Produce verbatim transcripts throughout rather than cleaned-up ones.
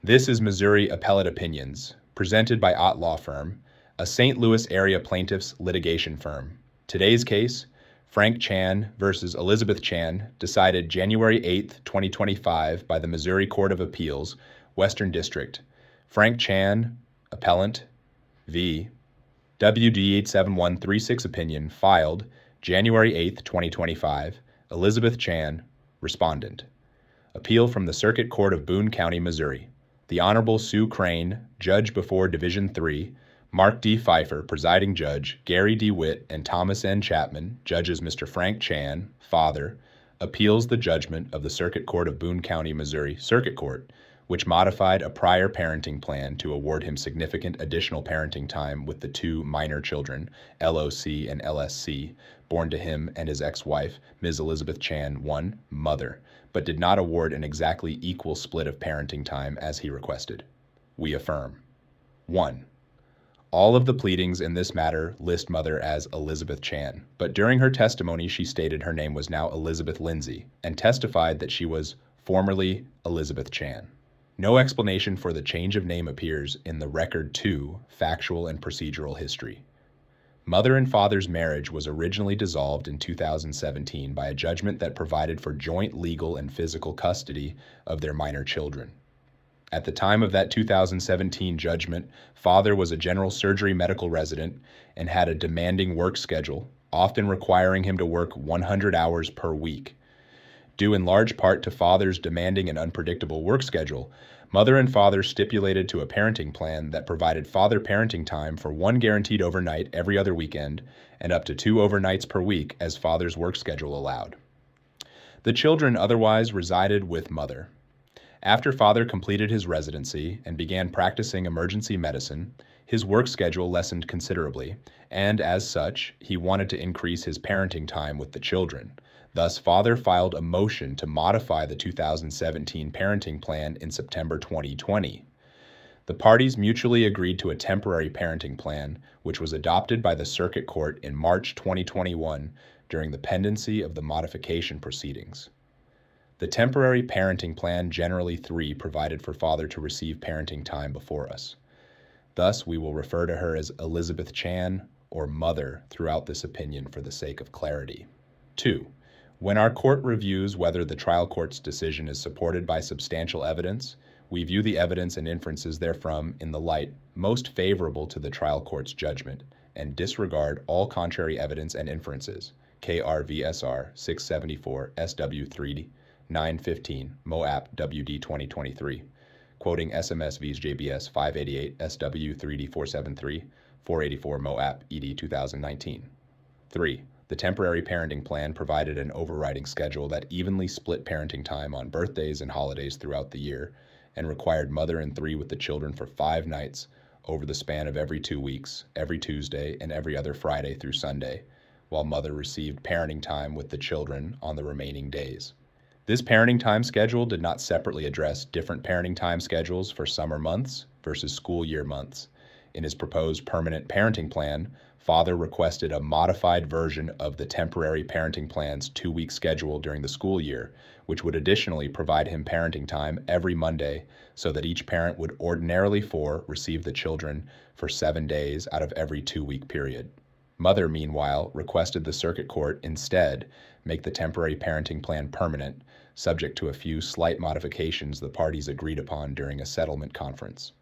This is Missouri Appellate Opinions, presented by Ott Law Firm, a Saint Louis area plaintiffs litigation firm. Today's case, Frank Chan versus Elizabeth Chan, decided January eighth, twenty twenty-five by the Missouri Court of Appeals, Western District. Frank Chan, appellant, v. W D eight seven one three six opinion filed January eighth, twenty twenty-five. Elizabeth Chan, respondent. Appeal from the Circuit Court of Boone County, Missouri. The Honorable Sue Crane, Judge before Division three, Mark D. Pfeiffer, presiding judge, Gary D. Witt, and Thomas N. Chapman, judges Mister Frank Chan, father, appeals the judgment of the Circuit Court of Boone County, Missouri Circuit Court, which modified a prior parenting plan to award him significant additional parenting time with the two minor children, L O C and L S C, born to him and his ex-wife, Miz Elizabeth Chan, one, mother, but did not award an exactly equal split of parenting time as he requested. We affirm. one. All of the pleadings in this matter list mother as Elizabeth Chan, but during her testimony she stated her name was now Elizabeth Lindsay and testified that she was formerly Elizabeth Chan. No explanation for the change of name appears in the Record two factual and procedural history. Mother and father's marriage was originally dissolved in two thousand seventeen by a judgment that provided for joint legal and physical custody of their minor children. At the time of that two thousand seventeen judgment, father was a general surgery medical resident and had a demanding work schedule, often requiring him to work one hundred hours per week. Due in large part to father's demanding and unpredictable work schedule, mother and father stipulated to a parenting plan that provided father parenting time for one guaranteed overnight every other weekend and up to two overnights per week as father's work schedule allowed. The children otherwise resided with mother. After father completed his residency and began practicing emergency medicine, his work schedule lessened considerably, and as such, he wanted to increase his parenting time with the children. Thus, father filed a motion to modify the two thousand seventeen parenting plan in September twenty twenty. The parties mutually agreed to a temporary parenting plan, which was adopted by the Circuit Court in March twenty twenty-one during the pendency of the modification proceedings. The temporary parenting plan, generally three, provided for father to receive parenting time before us. Thus, we will refer to her as Elizabeth Chan or mother throughout this opinion for the sake of clarity. two. When our court reviews whether the trial court's decision is supported by substantial evidence, we view the evidence and inferences therefrom in the light most favorable to the trial court's judgment and disregard all contrary evidence and inferences. K R V S R six seventy-four S W three nine fifteen Moap W D twenty twenty-three, quoting S M S V's J B S five eighty-eight S W three D four seventy-three four eighty-four Moap E D two thousand nineteen. three. The temporary parenting plan provided an overriding schedule that evenly split parenting time on birthdays and holidays throughout the year and required mother and three with the children for five nights over the span of every two weeks, every Tuesday, and every other Friday through Sunday, while mother received parenting time with the children on the remaining days. This parenting time schedule did not separately address different parenting time schedules for summer months versus school year months. In his proposed permanent parenting plan, father requested a modified version of the temporary parenting plan's two-week schedule during the school year, which would additionally provide him parenting time every Monday so that each parent would ordinarily for receive the children for seven days out of every two-week period. Mother, meanwhile, requested the circuit court instead make the temporary parenting plan permanent, subject to a few slight modifications the parties agreed upon during a settlement conference.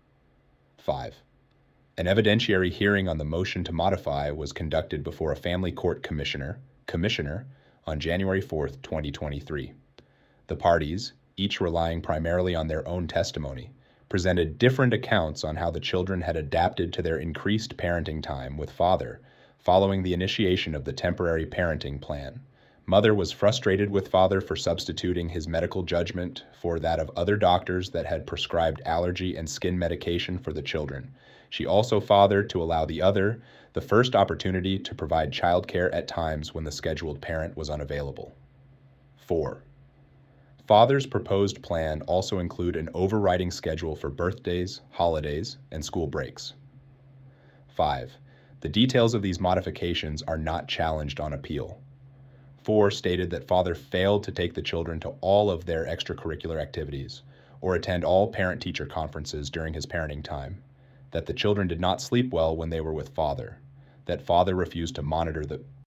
five. An evidentiary hearing on the motion to modify was conducted before a family court commissioner, commissioner on January fourth, twenty twenty-three. The parties, each relying primarily on their own testimony, presented different accounts on how the children had adapted to their increased parenting time with father following the initiation of the temporary parenting plan. Mother was frustrated with father for substituting his medical judgment for that of other doctors that had prescribed allergy and skin medication for the children. She also fathered to allow the other the first opportunity to provide childcare at times when the scheduled parent was unavailable. four. Father's proposed plan also include an overriding schedule for birthdays, holidays, and school breaks. five. The details of these modifications are not challenged on appeal. four stated that father failed to take the children to all of their extracurricular activities, or attend all parent-teacher conferences during his parenting time, that the children did not sleep well when they were with father, that father refused to monitor the